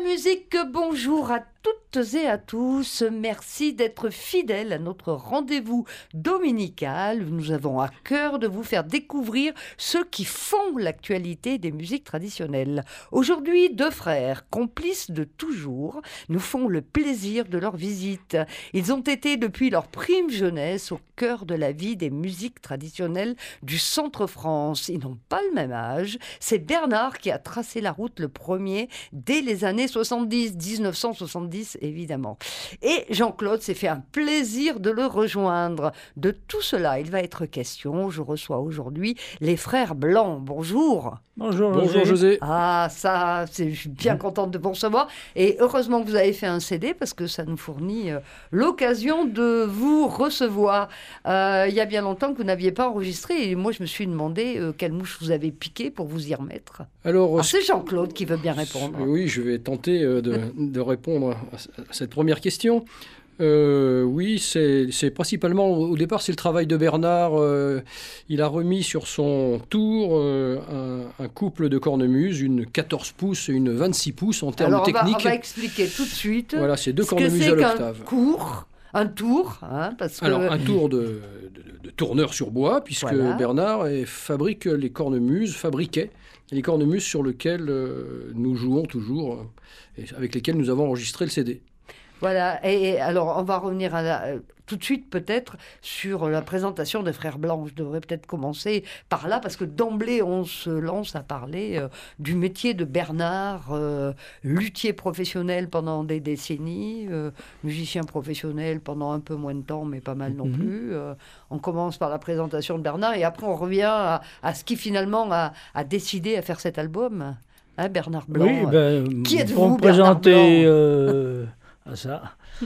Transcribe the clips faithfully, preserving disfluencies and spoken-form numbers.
musique, bonjour à toutes et à tous. Merci d'être fidèles à notre rendez-vous dominical. Nous avons à cœur de vous faire découvrir ceux qui font l'actualité des musiques traditionnelles. Aujourd'hui, deux frères, complices de toujours, nous font le plaisir de leur visite. Ils ont été depuis leur prime jeunesse au cœur de la vie des musiques traditionnelles du Centre-France. Ils n'ont pas le même âge. C'est Bernard qui a tracé la route le premier dès les années soixante-dix, dix-neuf cent soixante-dix évidemment. Et Jean-Claude s'est fait un plaisir de le rejoindre. De tout cela, il va être question. Je reçois aujourd'hui les frères Blanc. Bonjour. Bonjour, Bonjour José. Ah, ça, c'est, je suis bien contente de vous recevoir. Et heureusement que vous avez fait un C D parce que ça nous fournit euh, l'occasion de vous recevoir. Euh, il y a bien longtemps que vous n'aviez pas enregistré et moi je me suis demandé euh, quelle mouche vous avez piqué pour vous y remettre. Alors, Alors c'est Jean-Claude qui veut bien répondre. Oui, je vais tenter euh, de, de répondre à cette première question. Euh, oui, c'est, c'est principalement, au départ, c'est le travail de Bernard. Euh, il a remis sur son tour euh, un, un couple de cornemuses, une quatorze pouces et une vingt-six pouces en termes Alors, techniques. Alors, on va expliquer tout de suite. Voilà, c'est deux cornemuses à l'octave. Cours, un tour, hein, parce que... Alors, un tour de, de, de tourneur sur bois, puisque voilà. Bernard est, fabrique les cornemuses, fabriquait les cornemuses sur lesquelles euh, nous jouons toujours, euh, et avec lesquelles nous avons enregistré le C D. Voilà, et alors on va revenir à la, euh, tout de suite peut-être sur la présentation des frères Blanc. Je devrais peut-être commencer par là, parce que d'emblée on se lance à parler euh, du métier de Bernard, euh, luthier professionnel pendant des décennies, euh, musicien professionnel pendant un peu moins de temps, mais pas mal non mm-hmm. plus. Euh, on commence par la présentation de Bernard, et après on revient à, à ce qui finalement a, a décidé à faire cet album. Hein, Bernard Blanc. Oui, ben, qui êtes-vous, pour me présenter... Euh... Ah, ça.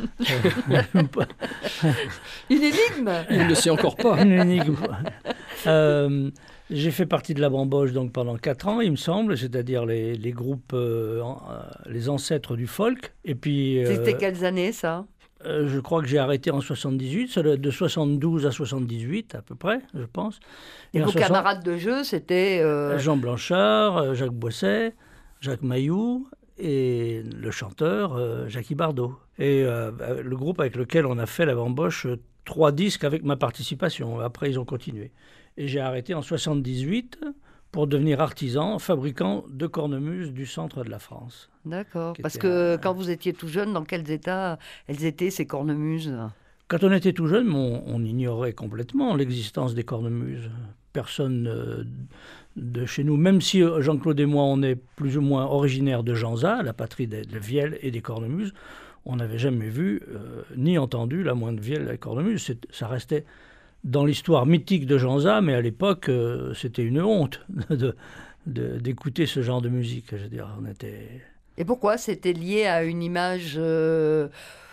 Une énigme. Il ne le sait encore pas. Une énigme. Euh, j'ai fait partie de la bamboche donc pendant quatre ans, il me semble, c'est-à-dire les, les groupes, euh, les ancêtres du folk. Et puis. Euh, C'était quelles années ça? euh, Je crois que j'ai arrêté en soixante-dix-huit, ça doit être de soixante-douze à soixante-dix-huit à peu près, je pense. Et, Et vos soixante... camarades de jeu, c'était euh... Jean Blanchard, Jacques Boisset, Jacques Mailloux. Et le chanteur euh, Jackie Bardot. Et euh, le groupe avec lequel on a fait la bamboche, euh, trois disques avec ma participation. Après, ils ont continué. Et j'ai arrêté en soixante-dix-huit pour devenir artisan, fabricant de cornemuses du centre de la France. D'accord. Parce que un... quand vous étiez tout jeune, dans quels états elles étaient, ces cornemuses ? Quand on était tout jeune, on, on ignorait complètement l'existence des cornemuses. Personne euh, de chez nous, même si Jean-Claude et moi, on est plus ou moins originaires de Janzat, la patrie des, de Vielle et des cornemuses, on n'avait jamais vu euh, ni entendu la moindre Vielle et la cornemuse. C'est, ça restait dans l'histoire mythique de Janzat, mais à l'époque, euh, c'était une honte de, de, d'écouter ce genre de musique. Je veux dire, on était... Et pourquoi? C'était lié à une image... Euh...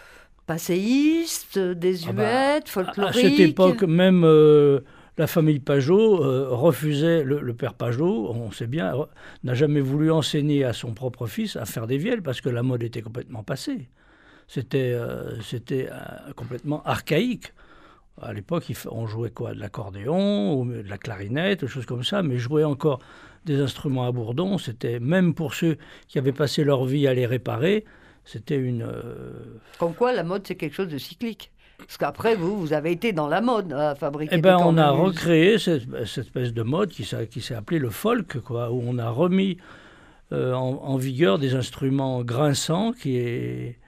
passéiste, désuète, ah bah, folklorique. À cette époque, même euh, la famille Pajot euh, refusait, le, le père Pajot, on sait bien, re, n'a jamais voulu enseigner à son propre fils à faire des vielles parce que la mode était complètement passée. C'était, euh, c'était euh, complètement archaïque. À l'époque, on jouait quoi? De l'accordéon, ou de la clarinette, des choses comme ça, mais jouer encore des instruments à bourdon, c'était, même pour ceux qui avaient passé leur vie à les réparer, c'était une... Euh... Comme quoi, la mode, c'est quelque chose de cyclique. Parce qu'après, vous, vous avez été dans la mode à fabriquer eh ben, des on a cornemuses. recréé cette, cette espèce de mode qui, qui s'est appelée le folk, quoi, où on a remis euh, en, en vigueur des instruments grinçants qui est...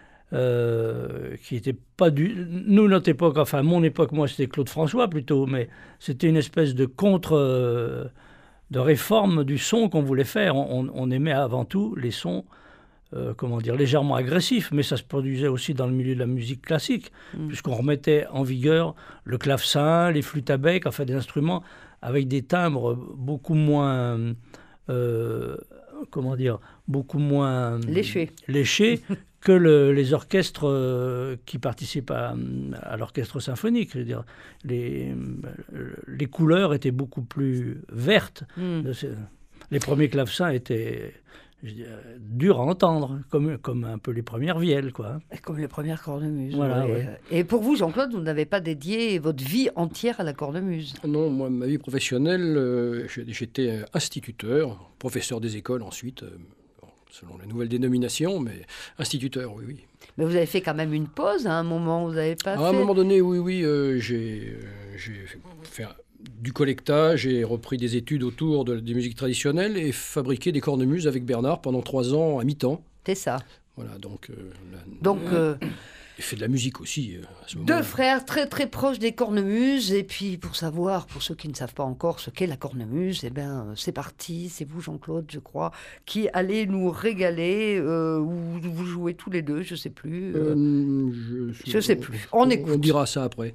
Euh, qui était pas du... Nous, notre époque, enfin, mon époque, moi, c'était Claude François, plutôt, mais c'était une espèce de contre... Euh, de réforme du son qu'on voulait faire. On, on aimait avant tout les sons... Euh, comment dire, légèrement agressif, mais ça se produisait aussi dans le milieu de la musique classique, mmh. puisqu'on remettait en vigueur le clavecin, les flûtes à bec, enfin des instruments avec des timbres beaucoup moins, euh, comment dire, beaucoup moins léchés, léchés que le, les orchestres euh, qui participent à, à l'orchestre symphonique. Je veux dire, les, les couleurs étaient beaucoup plus vertes. Mmh. Les premiers clavecins étaient... Je dis, euh, dur à entendre, comme, comme un peu les premières vielles, quoi. Et comme les premières cornemuses. Voilà, ouais. Ouais. Et pour vous, Jean-Claude, vous n'avez pas dédié votre vie entière à la cornemuse? Non, moi, ma vie professionnelle, euh, j'étais instituteur, professeur des écoles ensuite. Euh, selon la nouvelle dénomination, mais instituteur, oui, oui. Mais vous avez fait quand même une pause à un moment, vous n'avez pas À fait... un moment donné, oui, oui, euh, j'ai, euh, j'ai fait un- du collectage, j'ai repris des études autour de, des musiques traditionnelles et fabriqué des cornemuses avec Bernard pendant trois ans à mi-temps. C'est ça. Voilà, donc... euh, la- Donc, euh, Et fait de la musique aussi, euh, à ce moment-là. deux frères très très proches des cornemuses. Et puis, pour savoir, pour ceux qui ne savent pas encore ce qu'est la cornemuse, eh ben, euh, c'est parti. C'est vous, Jean-Claude, je crois, qui allez nous régaler. Euh, ou vous jouez tous les deux, je ne sais plus. euh, Euh, je, je sais plus. On écoute. On dira ça après.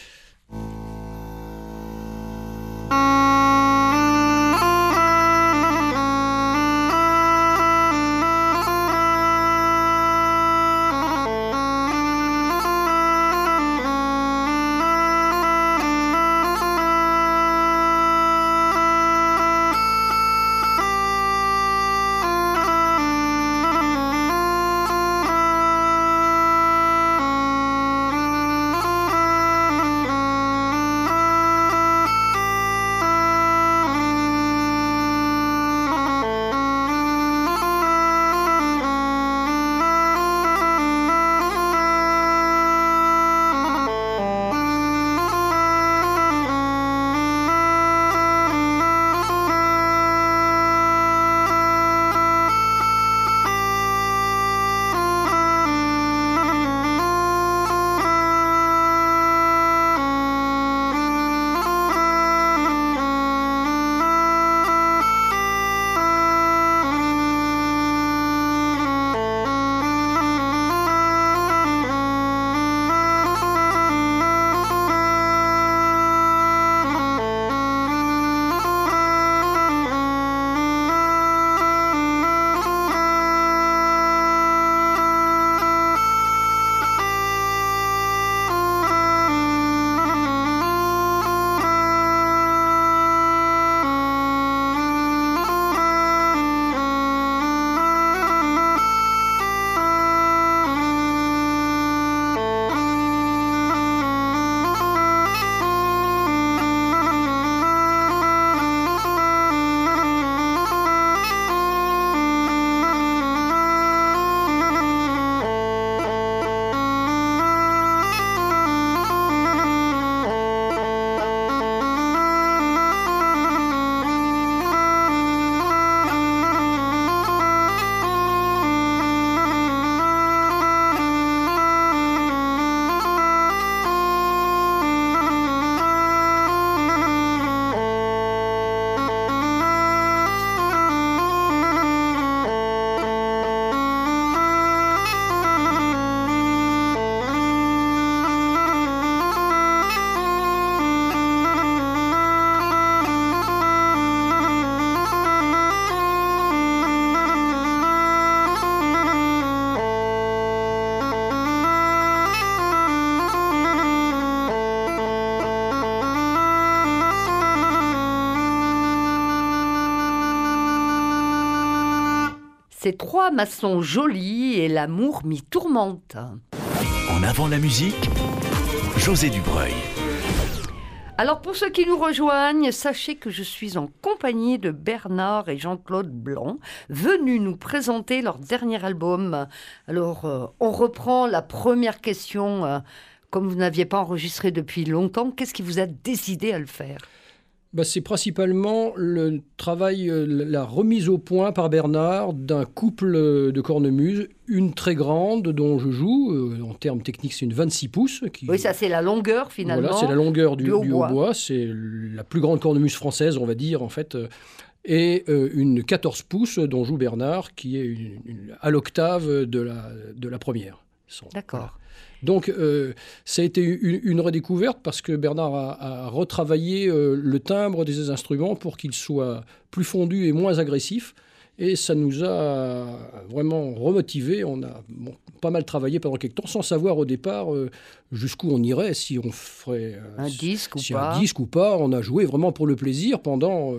Ces trois maçons jolis et l'amour m'y tourmente. En avant la musique, José Dubreuil. Alors pour ceux qui nous rejoignent, sachez que je suis en compagnie de Bernard et Jean-Claude Blanc, venus nous présenter leur dernier album. Alors euh, on reprend la première question. Euh, comme vous n'aviez pas enregistré depuis longtemps, qu'est-ce qui vous a décidé à le faire ? Bah, c'est principalement le travail, euh, la remise au point par Bernard d'un couple de cornemuses, une très grande dont je joue, euh, en termes techniques c'est une vingt-six pouces. Qui, Oui, ça c'est la longueur finalement. Voilà, c'est la longueur du, du hautbois. du hautbois, c'est la plus grande cornemuse française on va dire en fait, euh, et euh, une quatorze pouces dont joue Bernard qui est une, une, à l'octave de la, de la première. Son, D'accord. Voilà. Donc, euh, ça a été une, une redécouverte parce que Bernard a, a retravaillé euh, le timbre des instruments pour qu'il soit plus fondu et moins agressif. Et ça nous a vraiment remotivés. On a bon, pas mal travaillé pendant quelques temps sans savoir au départ euh, jusqu'où on irait, si on ferait euh, un disque si ou pas. un disque ou pas. On a joué vraiment pour le plaisir pendant euh,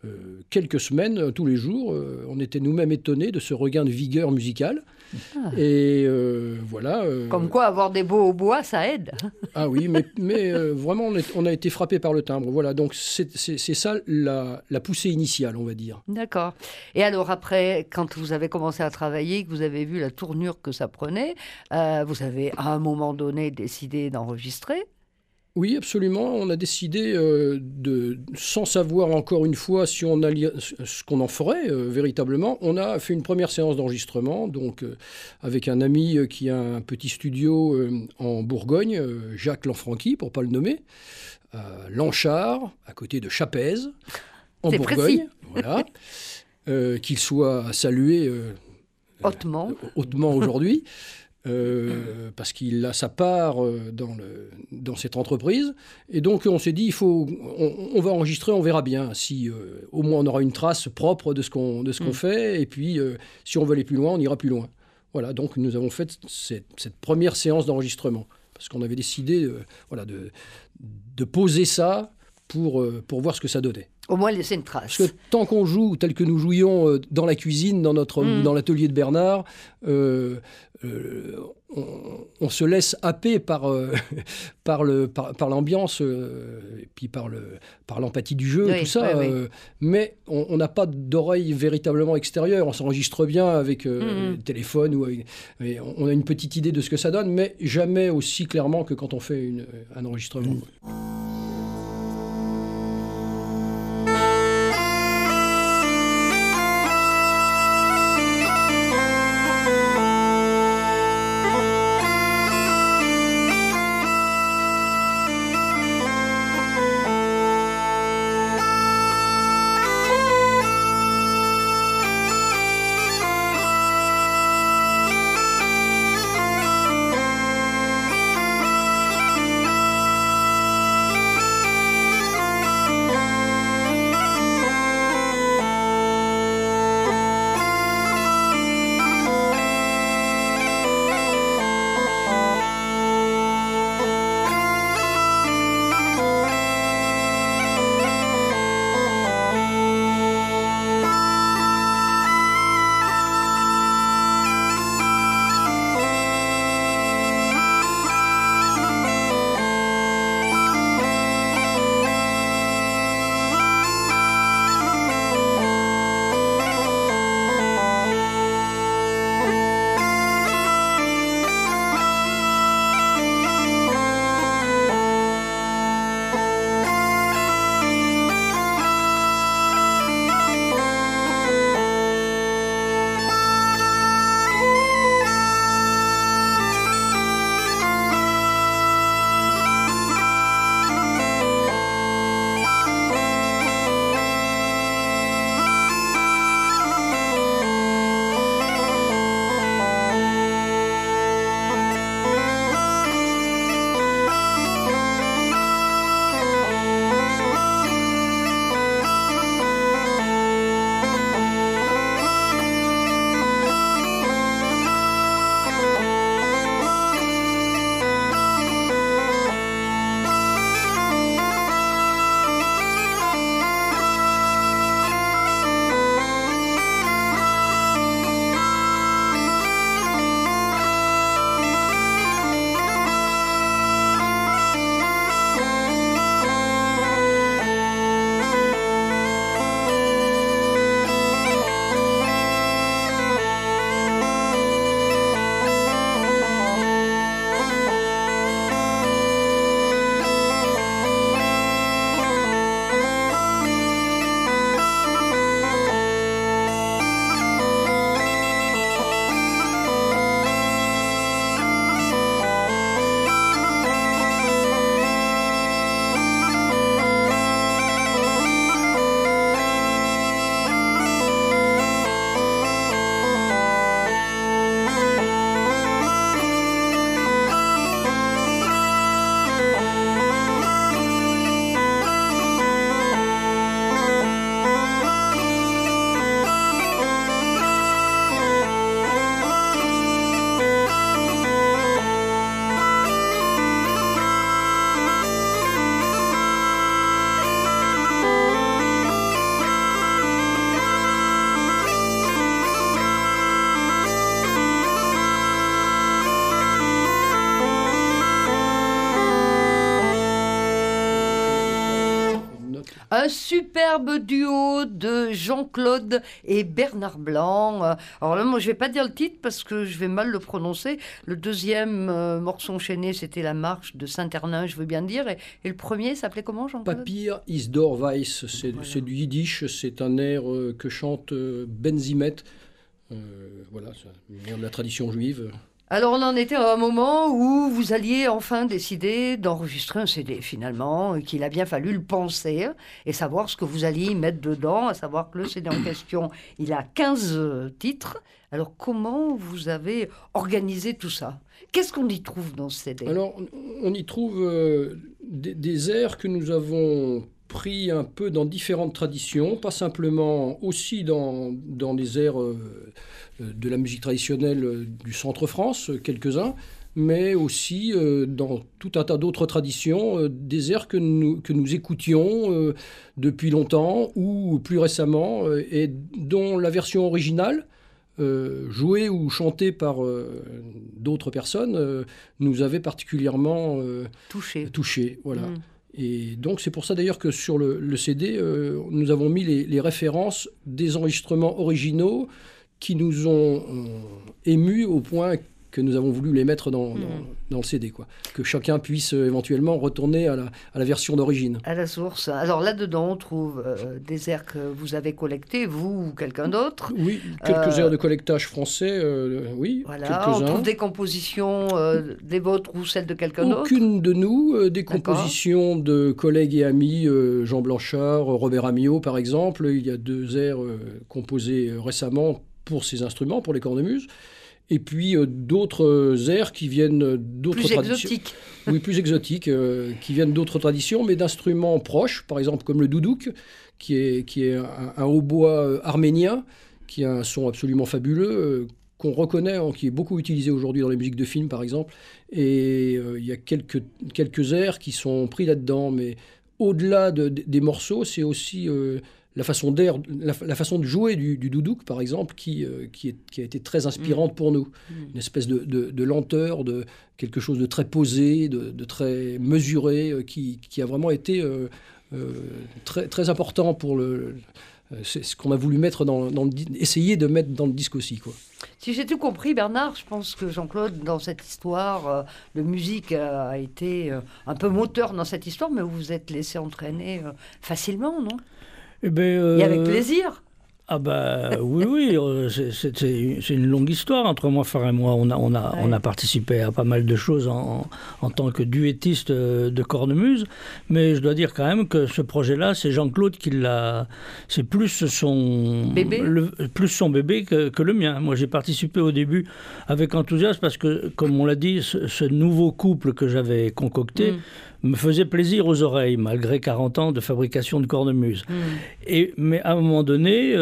euh, quelques semaines, euh, tous les jours, euh, on était nous-mêmes étonnés de ce regain de vigueur musicale. Ah. Et euh, voilà. Euh, Comme quoi, avoir des beaux hautbois, ça aide. Ah oui, mais, mais euh, vraiment, on, est, on a été frappé par le timbre. Voilà, donc c'est, c'est, c'est ça la, la poussée initiale, on va dire. D'accord. Et alors après, quand vous avez commencé à travailler, que vous avez vu la tournure que ça prenait, euh, vous avez à un moment donné décidé d'enregistrer ? Oui, absolument. On a décidé, euh, de, sans savoir encore une fois si on allait, ce qu'on en ferait euh, véritablement, on a fait une première séance d'enregistrement, donc euh, avec un ami euh, qui a un petit studio euh, en Bourgogne, euh, Jacques Lanfranchi, pour pas le nommer, à Lanchard, à côté de Chapez, en C'est Bourgogne. précis. Voilà. Euh, qu'il soit salué euh, hautement, euh, hautement aujourd'hui. Euh, parce qu'il a sa part euh, dans, le, dans cette entreprise. Et donc, on s'est dit, il faut, on, on va enregistrer, on verra bien si euh, au moins on aura une trace propre de ce qu'on, de ce qu'on mmh. fait. Et puis, euh, si on veut aller plus loin, on ira plus loin. Voilà, donc nous avons fait cette, cette première séance d'enregistrement. Parce qu'on avait décidé euh, voilà, de, de poser ça pour, euh, pour voir ce que ça donnait. Au moins laisser une trace. Parce que tant qu'on joue tel que nous jouions euh, dans la cuisine, dans, notre, mmh. dans l'atelier de Bernard, euh, euh, on, on se laisse happer par, euh, par, le, par, par l'ambiance, euh, et puis par, le, par l'empathie du jeu, oui, tout ça. Oui, euh, oui. Mais on n'a pas d'oreille véritablement extérieure. On s'enregistre bien avec euh, mmh. le téléphone. Ou avec, on a une petite idée de ce que ça donne, mais jamais aussi clairement que quand on fait une, un enregistrement. Mmh. Un superbe duo de Jean-Claude et Bernard Blanc. Alors là, moi, je ne vais pas dire le titre parce que je vais mal le prononcer. Le deuxième euh, morceau enchaîné, c'était la marche de Saint-Ternin, je veux bien dire. Et, et le premier s'appelait comment, Jean-Claude? Papir is door Weiss, c'est voilà. C'est du yiddish, c'est un air euh, que chante euh, Ben Zimet. Euh, voilà, ça vient de la tradition juive. Alors on en était à un moment où vous alliez enfin décider d'enregistrer un C D finalement, et qu'il a bien fallu le penser et savoir ce que vous alliez y mettre dedans, à savoir que le C D en question, il a quinze titres. Alors comment vous avez organisé tout ça? Qu'est-ce qu'on y trouve dans ce C D? Alors on y trouve euh, des, des airs que nous avons pris un peu dans différentes traditions, pas simplement aussi dans, dans les airs euh, de la musique traditionnelle du Centre-France, quelques-uns, mais aussi euh, dans tout un tas d'autres traditions, euh, des airs que nous, que nous écoutions euh, depuis longtemps ou plus récemment, euh, et dont la version originale, euh, jouée ou chantée par euh, d'autres personnes, euh, nous avait particulièrement euh, touché. touché, voilà. Mmh. Et donc c'est pour ça d'ailleurs que sur le, le C D, euh, nous avons mis les, les références des enregistrements originaux qui nous ont euh, émus au point que nous avons voulu les mettre dans, mmh. dans, dans le C D, quoi. Que chacun puisse euh, éventuellement retourner à la, à la version d'origine. À la source. Alors là-dedans, on trouve euh, des airs que vous avez collectés, vous ou quelqu'un d'autre. Oui, quelques euh, airs de collectage français, euh, oui, voilà, quelques-uns. On trouve des compositions euh, des vôtres ou celles de quelqu'un d'autre. Aucune de nous, euh, des compositions D'accord. de collègues et amis, euh, Jean Blanchard, Robert Amiot par exemple. Il y a deux airs euh, composés euh, récemment pour ces instruments, pour les cornemuses. Et puis euh, d'autres euh, airs qui viennent d'autres plus traditions. Exotiques. Oui, plus exotiques, euh, qui viennent d'autres traditions, mais d'instruments proches, par exemple comme le doudouk, qui est, qui est un, un hautbois euh, arménien, qui a un son absolument fabuleux, euh, qu'on reconnaît, hein, qui est beaucoup utilisé aujourd'hui dans les musiques de films, par exemple. Et euh, il y a quelques, quelques airs qui sont pris là-dedans, mais au-delà de, de, des morceaux, c'est aussi... Euh, La façon, d'air, la, la façon de jouer du, du doudouk, par exemple, qui, euh, qui, est, qui a été très inspirante mmh. pour nous. Mmh. Une espèce de, de, de lenteur, de quelque chose de très posé, de, de très mesuré, euh, qui, qui a vraiment été euh, euh, très, très important pour le... C'est ce qu'on a voulu mettre dans, dans le, essayer de mettre dans le disque aussi, quoi. Si j'ai tout compris, Bernard, je pense que Jean-Claude, dans cette histoire euh, de musique, euh, a été euh, un peu moteur dans cette histoire, mais vous vous êtes laissé entraîner euh, facilement, non? Eh ben, euh... Et avec plaisir. Ah bah oui, oui, c'est, c'est, c'est une longue histoire entre moi, frère et moi. On a, on a, ouais. on a participé à pas mal de choses en, en tant que duettiste de cornemuse, mais je dois dire quand même que ce projet-là, c'est Jean-Claude qui l'a... C'est plus son bébé, le, plus son bébé que, que le mien. Moi, j'ai participé au début avec enthousiasme parce que, comme on l'a dit, ce, ce nouveau couple que j'avais concocté... Mm. me faisait plaisir aux oreilles, malgré quarante ans de fabrication de cornemuse. Mmh. Et, mais à un moment donné,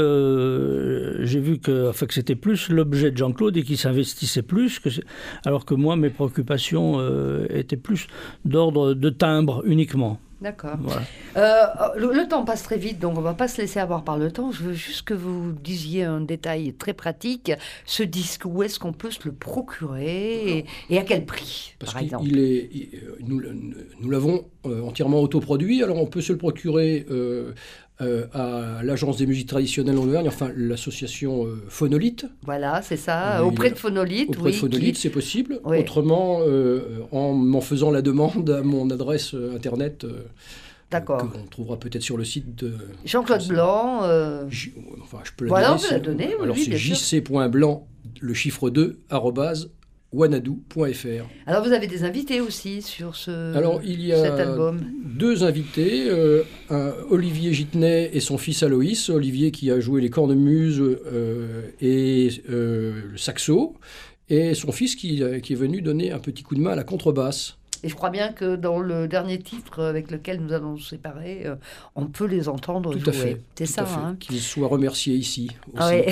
euh, j'ai vu que, enfin, que c'était plus l'objet de Jean-Claude et qu'il s'investissait plus, que alors que moi, mes préoccupations euh, étaient plus d'ordre de timbre uniquement. D'accord. Voilà. Euh, le, le temps passe très vite, donc on ne va pas se laisser avoir par le temps. Je veux juste que vous disiez un détail très pratique. Ce disque, où est-ce qu'on peut se le procurer et, et à quel prix, Parce par qu'il, exemple il est, il, nous, nous l'avons euh, entièrement autoproduit, alors on peut se le procurer euh, euh, à l'Agence des musiques traditionnelles en Auvergne, enfin l'association euh, Phonolite. Voilà, c'est ça, euh, auprès de Phonolite. Auprès oui, de Phonolite, qui... c'est possible. Oui. Autrement, euh, en m'en faisant la demande à mon adresse euh, internet. Euh, D'accord. Qu'on trouvera peut-être sur le site de... Jean-Claude Blanc. Euh... J... Enfin, je peux la voilà, donner. on peut la donner, oui, alors, oui, c'est j c point blanc, le chiffre deux, arrobase, wanadoo point f r. Alors, vous avez des invités aussi sur ce, alors, il y a cet album. Deux invités, euh, un, Olivier Gitnet et son fils Aloïs. Olivier qui a joué les cornemuses euh, et euh, le saxo, et son fils qui, qui est venu donner un petit coup de main à la contrebasse. Et je crois bien que dans le dernier titre avec lequel nous allons nous séparer, euh, on peut les entendre tout jouer. À fait, c'est tout ça, à fait. Hein. Qu'ils soient remerciés ici aussi. Ah ouais.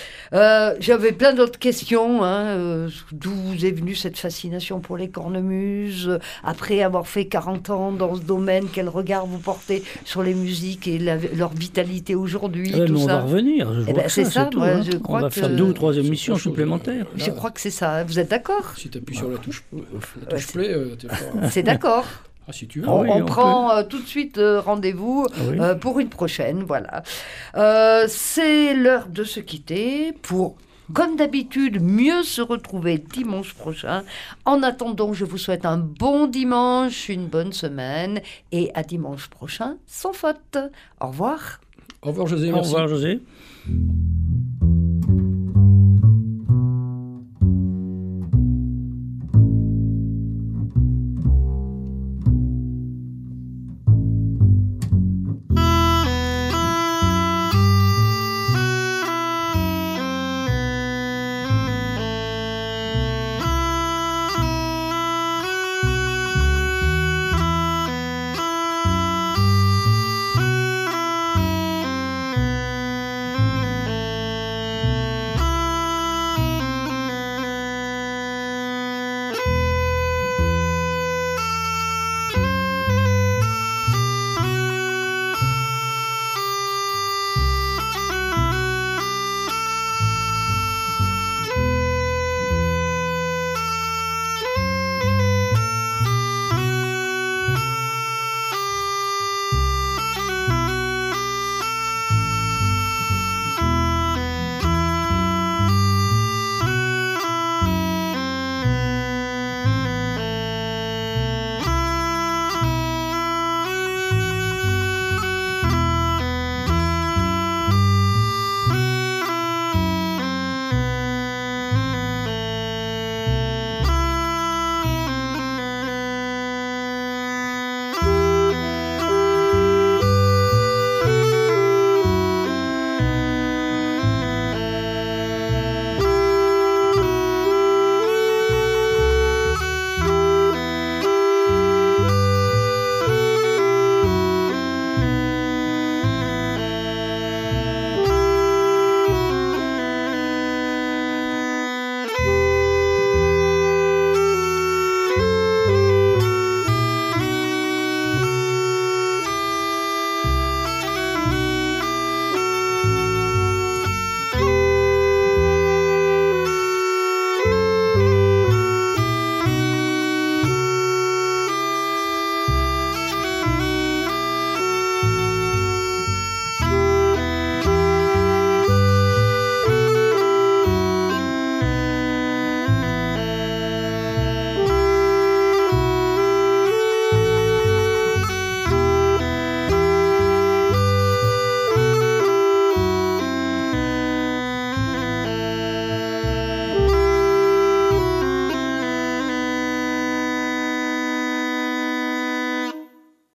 euh, j'avais plein d'autres questions. Hein, euh, d'où est venue cette fascination pour les cornemuses? Après avoir fait quarante ans dans ce domaine, quel regard vous portez sur les musiques et la, leur vitalité aujourd'hui? Ah ben, tout on ça. va revenir. Je eh ben, c'est ça, c'est tout, moi, hein. je crois on va que... faire deux ou trois émissions supplémentaires. Je crois que c'est ça. Vous êtes d'accord? Si tu appuies sur la touche, la touche ouais, play, euh, t'es pas... C'est d'accord. Ah, si tu veux. Ah On, oui, on on prend euh, tout de suite euh, rendez-vous Ah oui. euh, pour une prochaine, voilà. Euh, c'est l'heure de se quitter pour, comme d'habitude, mieux se retrouver dimanche prochain. En attendant, je vous souhaite un bon dimanche, une bonne semaine et à dimanche prochain, sans faute. Au revoir. Au revoir, José. Au Merci. revoir, José.